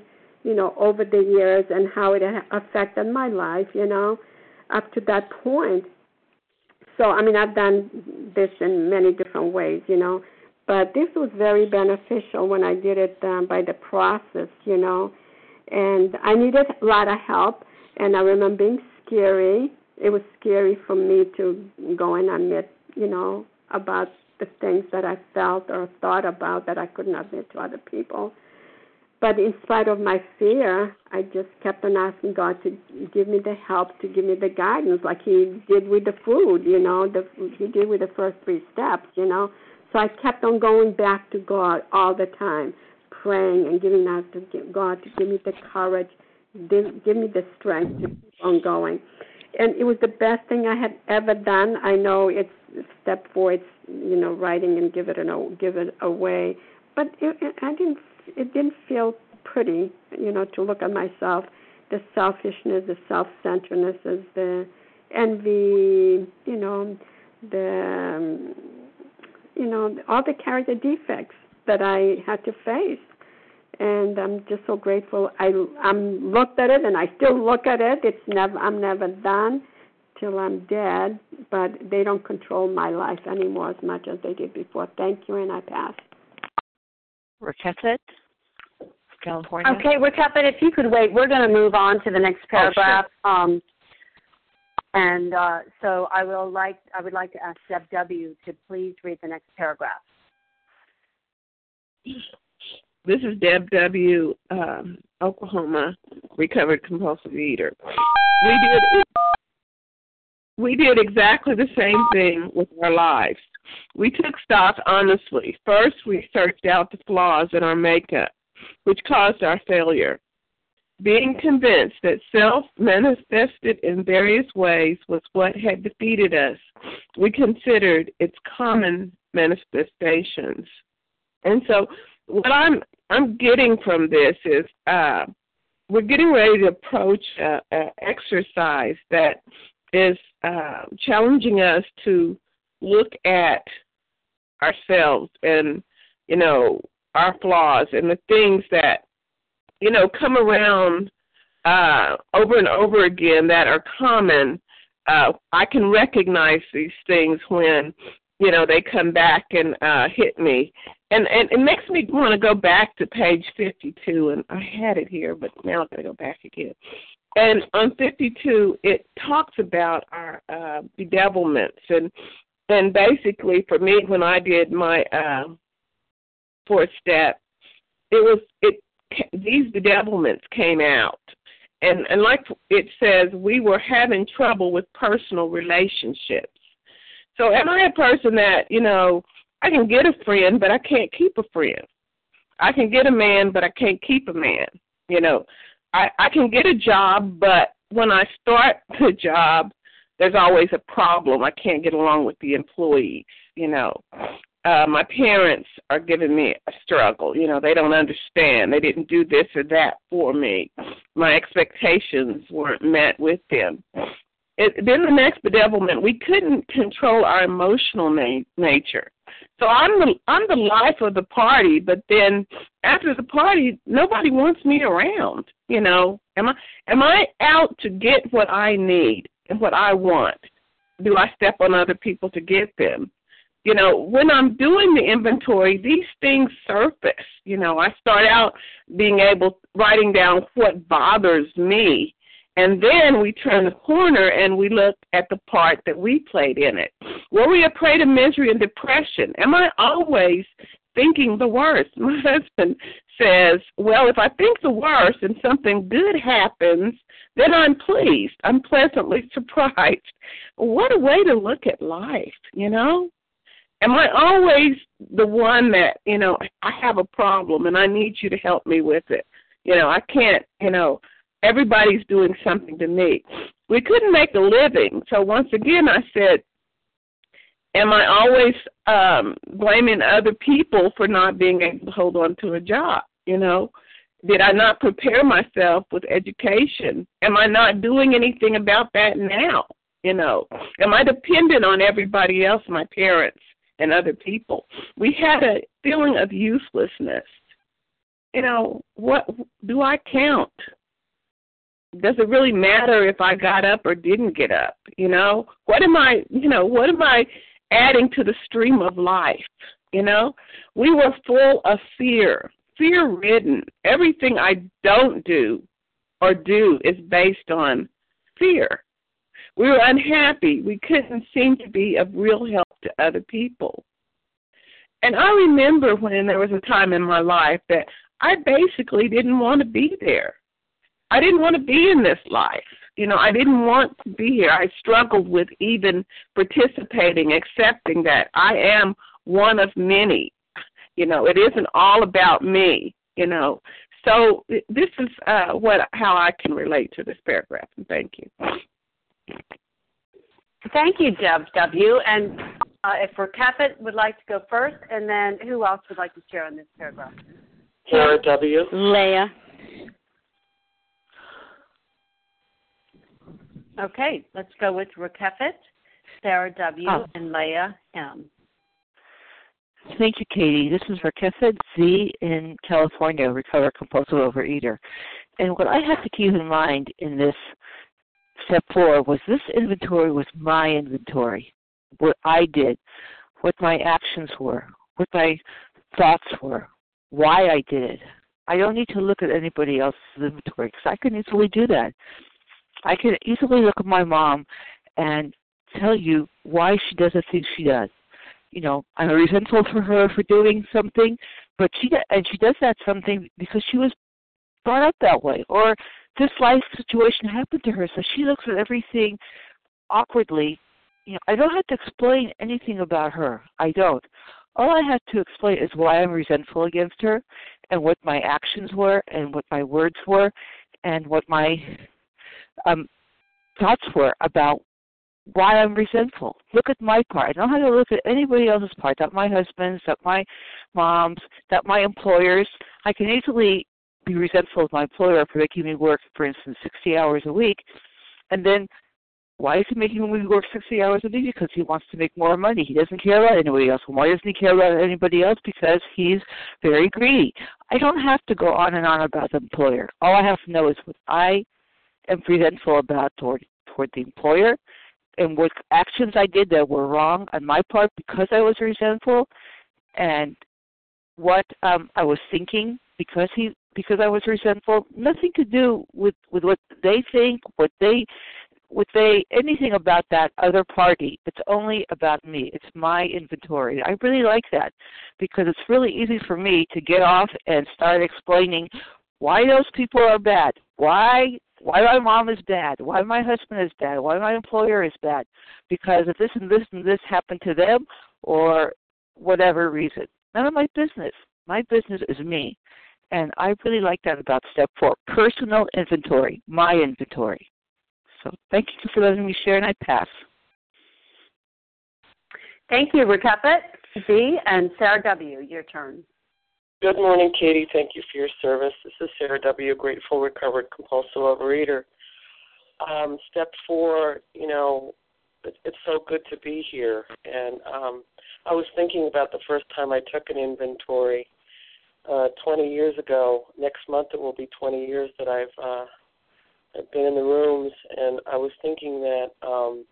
you know, over the years and how it affected my life, you know, up to that point. So, I mean, I've done this in many different ways, you know, but this was very beneficial when I did it um, by the process, you know, and I needed a lot of help, and I remember being scary. It was scary for me to go and admit, you know, about the things that I felt or thought about that I couldn't admit to other people. But in spite of my fear, I just kept on asking God to give me the help, to give me the guidance, like He did with the food, you know, the, He did with the first three steps, you know. So I kept on going back to God all the time, praying and giving out to God to give me the courage, give me the strength to keep on going. And it was the best thing I had ever done. I know it's step four, it's, you know, writing and give it an, give it away, but it, it, I didn't. It didn't feel pretty, you know, to look at myself. The selfishness, the self-centeredness, the envy, you know, the, um, you know, all the character defects that I had to face. And I'm just so grateful. I I'm looked at it, and I still look at it. It's never. I'm never done till I'm dead. But they don't control my life anymore as much as they did before. Thank you, and I pass. Rakefet, California. Okay, Rakefet, if you could wait, we're going to move on to the next paragraph. Oh, sure. um, and uh, so I will like I would like to ask Deb W. to please read the next paragraph. This is Deb W., um, Oklahoma, recovered compulsive eater. We did we did exactly the same thing with our lives. We took stock honestly. First, we searched out the flaws in our makeup, which caused our failure. Being convinced that self manifested in various ways was what had defeated us, we considered its common manifestations. And so what I'm I'm getting from this is uh, we're getting ready to approach an exercise that is uh, challenging us to look at ourselves and, you know, our flaws and the things that, you know, come around uh, over and over again that are common. Uh, I can recognize these things when, you know, they come back and uh, hit me. And, and it makes me want to go back to page fifty-two, and I had it here, but now I'm going to go back again. And on fifty-two, it talks about our uh, bedevilments. And and basically, for me, when I did my uh, fourth step, it was it these bedevilments came out. And, and like it says, we were having trouble with personal relationships. So am I a person that, you know, I can get a friend, but I can't keep a friend. I can get a man, but I can't keep a man. You know, I, I can get a job, but when I start the job, there's always a problem. I can't get along with the employees, you know. Uh, my parents are giving me a struggle. You know, they don't understand. They didn't do this or that for me. My expectations weren't met with them. It, then the next bedevilment, we couldn't control our emotional na- nature. So I'm the I'm the life of the party, but then after the party, nobody wants me around. You know, am I am I out to get what I need and what I want? Do I step on other people to get them? You know, when I'm doing the inventory, these things surface. You know, I start out being able writing down what bothers me. And then we turn the corner and we look at the part that we played in it. Were we a prey to misery and depression? Am I always thinking the worst? My husband says, well, if I think the worst and something good happens, then I'm pleased. I'm pleasantly surprised. What a way to look at life, you know? Am I always the one that, you know, I have a problem and I need you to help me with it? You know, I can't, you know, everybody's doing something to me. We couldn't make a living. So once again, I said, am I always um, blaming other people for not being able to hold on to a job? You know, did I not prepare myself with education? Am I not doing anything about that now? You know, am I dependent on everybody else, my parents and other people? We had a feeling of uselessness. you know, what do I count? Does it really matter if I got up or didn't get up? You know, what am I, you know, what am I adding to the stream of life? You know, we were full of fear, fear-ridden. Everything I don't do or do is based on fear. We were unhappy. We couldn't seem to be of real help to other people. And I remember when there was a time in my life that I basically didn't want to be there. I didn't want to be in this life. You know, I didn't want to be here. I struggled with even participating, accepting that I am one of many. You know, it isn't all about me, you know. So this is uh, what how I can relate to this paragraph. And thank you. Thank you, Deb W. And uh, if Rakefet would like to go first, and then who else would like to share on this paragraph? Sarah W. Leah. Okay, let's go with Rakefet, Sarah W., oh. and Leah M. Thank you, Katie. This is Rakefet Z in California, recovered compulsive overeater. And what I have to keep in mind in this step four was this inventory was my inventory, what I did, what my actions were, what my thoughts were, why I did it. I don't need to look at anybody else's inventory because I can easily do that. I can easily look at my mom and tell you why she does the things she does. You know, I'm resentful for her for doing something, but she and she does that something because she was brought up that way, or this life situation happened to her, so she looks at everything awkwardly. You know, I don't have to explain anything about her. I don't. All I have to explain is why I'm resentful against her, and what my actions were, and what my words were, and what my um, thoughts were about why I'm resentful. Look at my part. I don't have to look at anybody else's part, not my husband's, not my mom's, not my employer's. I can easily be resentful of my employer for making me work, for instance, sixty hours a week. And then why is he making me work sixty hours a week? Because he wants to make more money. He doesn't care about anybody else. Why doesn't he care about anybody else? Because he's very greedy. I don't have to go on and on about the employer. All I have to know is what I am resentful about toward toward the employer, and what actions I did that were wrong on my part because I was resentful, and what um, I was thinking because he because I was resentful. Nothing to do with, with what they think, what they what they anything about that other party. It's only about me. It's my inventory. I really like that because it's really easy for me to get off and start explaining why those people are bad, why why my mom is bad, why my husband is bad, why my employer is bad, because if this and this and this happened to them or whatever reason. None of my business. My business is me. And I really like that about step four, personal inventory, my inventory. So thank you for letting me share, and I pass. Thank you, Rakefet Z, and Sarah W., your turn. Good morning, Katie. Thank you for your service. This is Sarah W., grateful, recovered, compulsive overeater. Um, step four, you know, it, it's so good to be here. And um, I was thinking about the first time I took an inventory uh, twenty years ago. Next month it will be twenty years that I've, uh, I've been in the rooms, and I was thinking that um,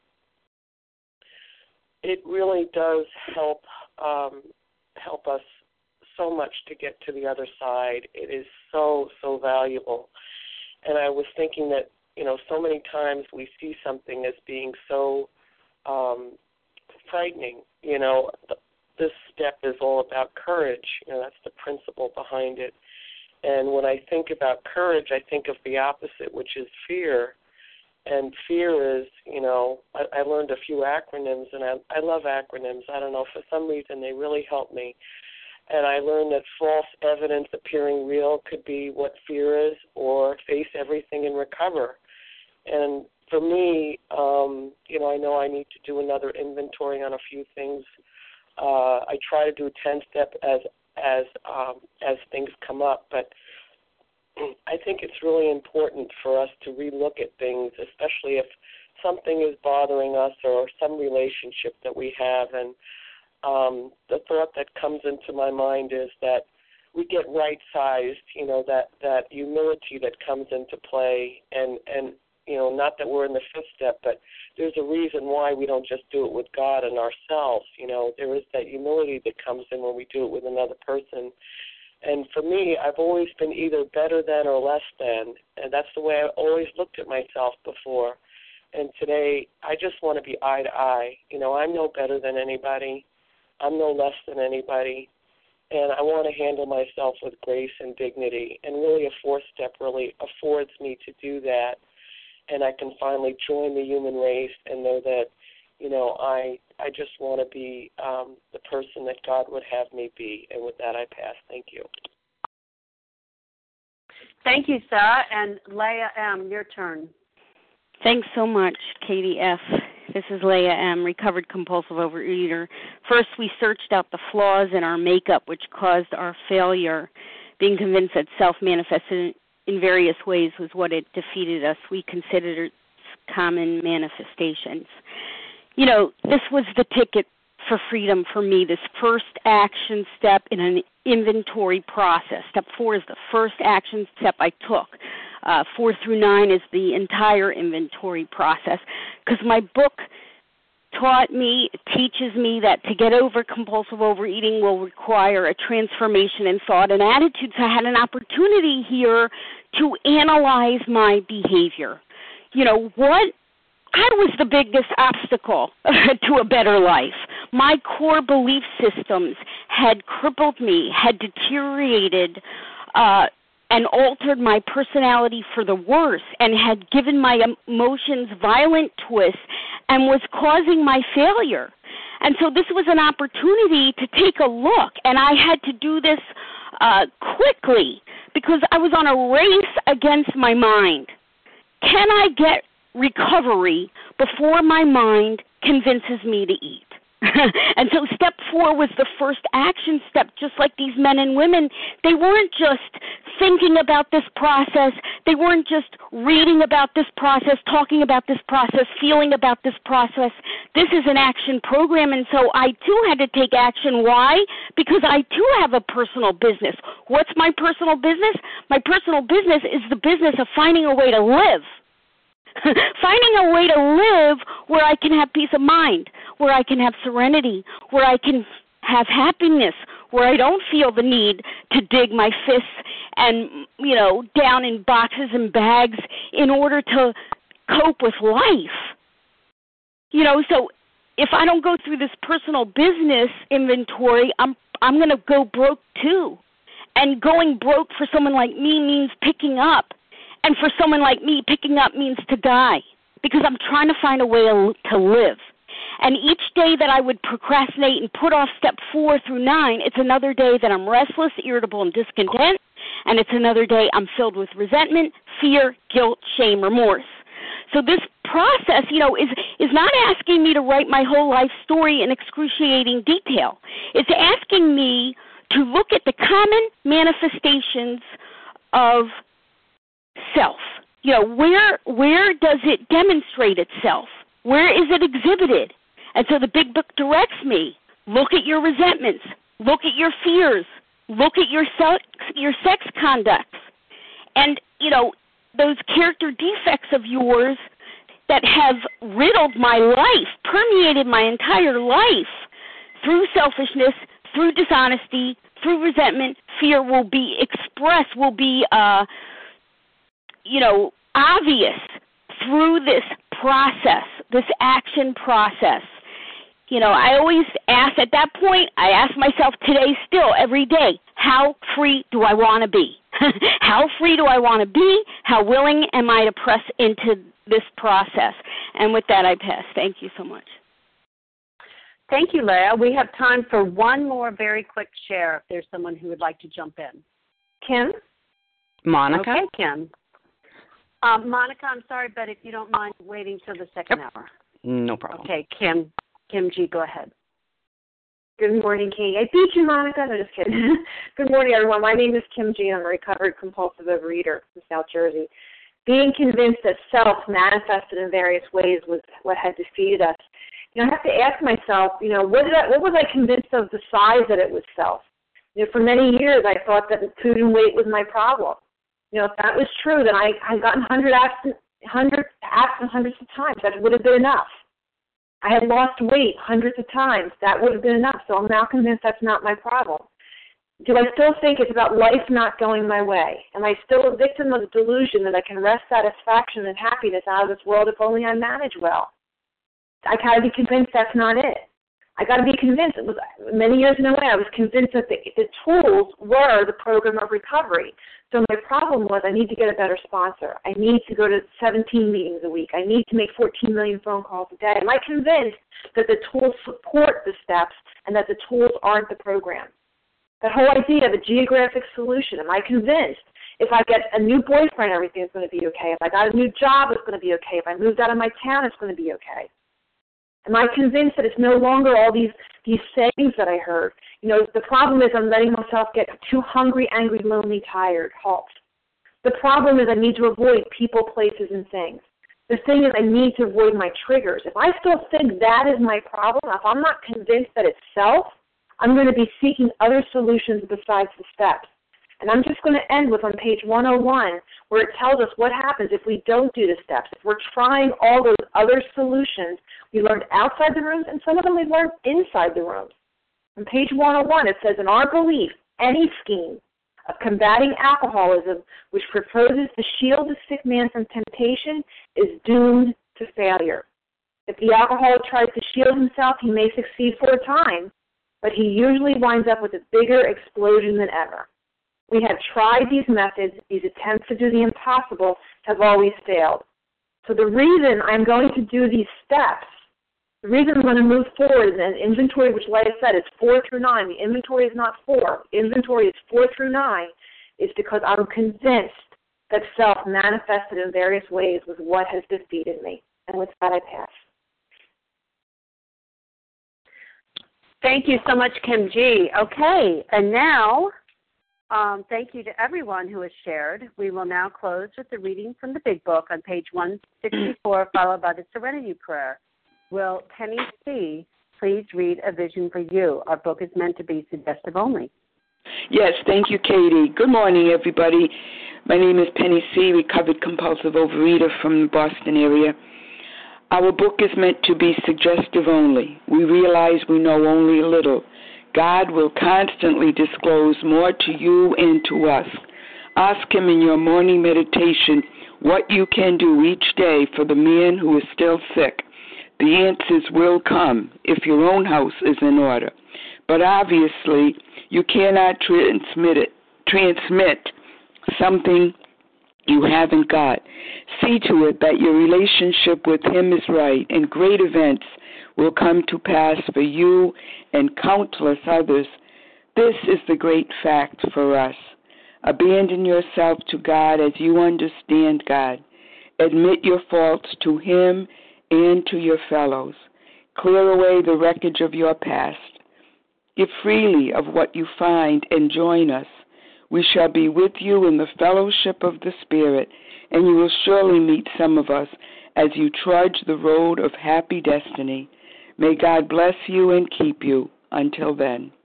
it really does help um, help us so much to get to the other side. It is so, so valuable. And I was thinking that, you know, so many times we see something as being so um, frightening. You know, this step is all about courage. You know, that's the principle behind it. And when I think about courage, I think of the opposite, which is fear. And fear is, you know, I, I learned a few acronyms, and I, I love acronyms. I don't know, for some reason they really help me. And I learned that false evidence appearing real could be what fear is, or face everything and recover. And for me, um, you know, I know I need to do another inventory on a few things. Uh, I try to do ten-step as as um, as things come up, but I think it's really important for us to relook at things, especially if something is bothering us or some relationship that we have. And Um, the thought that comes into my mind is that we get right-sized, you know, that, that humility that comes into play, and, and, you know, not that we're in the fifth step, but there's a reason why we don't just do it with God and ourselves. You know, there is that humility that comes in when we do it with another person. And for me, I've always been either better than or less than, and that's the way I always looked at myself before. And today, I just want to be eye to eye. You know, I'm no better than anybody. I'm no less than anybody. And I want to handle myself with grace and dignity. And really a fourth step really affords me to do that. And I can finally join the human race and know that, you know, I I just want to be um, the person that God would have me be. And with that, I pass. Thank you. Thank you, Sarah. And Leah M., your turn. Thanks so much, Katie F. This is Leah M., recovered compulsive overeater. First, we searched out the flaws in our makeup which caused our failure. Being convinced that self-manifested in various ways was what had defeated us. We considered it common manifestations. You know, this was the ticket for freedom for me, this first action step in an inventory process. Step four is the first action step I took. Uh, four through nine is the entire inventory process, because my book taught me, teaches me that to get over compulsive overeating will require a transformation in thought and attitude. So I had an opportunity here to analyze my behavior. You know, what I was the biggest obstacle to a better life. My core belief systems had crippled me, had deteriorated, uh, and altered my personality for the worse, and had given my emotions violent twists and was causing my failure. And so this was an opportunity to take a look, and I had to do this uh, quickly because I was on a race against my mind. Can I get recovery before my mind convinces me to eat? And so step four was the first action step. Just like these men and women, they weren't just thinking about this process. They weren't just reading about this process, talking about this process, feeling about this process. This is an action program, and so I too had to take action. Why? Because I too have a personal business. What's my personal business? My personal business is the business of finding a way to live. Finding a way to live where I can have peace of mind, where I can have serenity, where I can have happiness, where I don't feel the need to dig my fists and, you know, down in boxes and bags in order to cope with life. You know, so if I don't go through this personal business inventory, I'm I'm going to go broke too. And going broke for someone like me means picking up. And for someone like me, picking up means to die, because I'm trying to find a way to live. And each day that I would procrastinate and put off step four through nine, it's another day that I'm restless, irritable, and discontent, and it's another day I'm filled with resentment, fear, guilt, shame, remorse. So this process, you know, is, is not asking me to write my whole life story in excruciating detail. It's asking me to look at the common manifestations of self. You know, where where does it demonstrate itself? Where is it exhibited? And so the big book directs me. Look at your resentments. Look at your fears. Look at your sex, your sex conducts. And, you know, those character defects of yours that have riddled my life, permeated my entire life through selfishness, through dishonesty, through resentment, fear will be expressed, will be uh you know, obvious through this process, this action process. You know, I always ask at that point, I ask myself today still, every day, how free do I want to be? How free do I want to be? How willing am I to press into this process? And with that, I pass. Thank you so much. Thank you, Leah. We have time for one more very quick share if there's someone who would like to jump in. Kim? Monica? Okay, Kim. Um, Monica, I'm sorry, but if you don't mind waiting till the second yep. hour. No problem. Okay, Kim. Kim G., go ahead. Good morning, Katie. I beat you, Monica. No, just kidding. Good morning, everyone. My name is Kim G., and I'm a recovered compulsive overeater from South Jersey. Being convinced that self manifested in various ways was what had defeated us. You know, I have to ask myself, you know, what, did I, what was I convinced of the size that it was self? You know, for many years, I thought that food and weight was my problem. You know, if that was true, then I had gotten hundred accidents, hundreds, accidents hundreds of times. That would have been enough. I had lost weight hundreds of times. That would have been enough. So I'm now convinced that's not my problem. Do I still think it's about life not going my way? Am I still a victim of the delusion that I can wrest satisfaction and happiness out of this world if only I manage well? I got to be convinced that's not it. I got to be convinced. It was many years in a way. I was convinced that the, the tools were the program of recovery. So my problem was I need to get a better sponsor. I need to go to seventeen meetings a week. I need to make fourteen million phone calls a day. Am I convinced that the tools support the steps and that the tools aren't the program? That whole idea of a geographic solution. Am I convinced if I get a new boyfriend, everything's going to be okay? If I got a new job, it's going to be okay. If I moved out of my town, it's going to be okay. Am I convinced that it's no longer all these, these sayings that I heard? You know, the problem is I'm letting myself get too hungry, angry, lonely, tired, halt. The problem is I need to avoid people, places, and things. The thing is I need to avoid my triggers. If I still think that is my problem, if I'm not convinced that it's self, I'm going to be seeking other solutions besides the steps. And I'm just going to end with on page one oh one, where it tells us what happens if we don't do the steps. If we're trying all those other solutions we learned outside the rooms, and some of them we learned inside the rooms. On page one oh one, it says, in our belief, any scheme of combating alcoholism which proposes to shield the sick man from temptation is doomed to failure. If the alcoholic tries to shield himself, he may succeed for a time, but he usually winds up with a bigger explosion than ever. We have tried these methods. These attempts to do the impossible have always failed. So the reason I'm going to do these steps, the reason I'm going to move forward in an inventory, which like I said, is four through nine. The inventory is not four. Inventory is four through nine, is because I'm convinced that self manifested in various ways was what has defeated me. And with that, I pass. Thank you so much, Kim G. Okay, and now... Um, thank you to everyone who has shared. We will now close with the reading from the Big Book on page one sixty-four, followed by the Serenity Prayer. Will Penny C. please read A Vision for You? Our book is meant to be suggestive only. Yes, thank you, Katie. Good morning, everybody. My name is Penny C., recovered compulsive overeater from the Boston area. Our book is meant to be suggestive only. We realize we know only a little. God will constantly disclose more to you and to us. Ask Him in your morning meditation what you can do each day for the man who is still sick. The answers will come if your own house is in order. But obviously, you cannot transmit it, transmit something you haven't got. See to it that your relationship with Him is right, and great events will come to pass for you and countless others. This is the great fact for us. Abandon yourself to God as you understand God. Admit your faults to Him and to your fellows. Clear away the wreckage of your past. Give freely of what you find and join us. We shall be with you in the fellowship of the Spirit, and you will surely meet some of us as you trudge the road of happy destiny. May God bless you and keep you. Until then.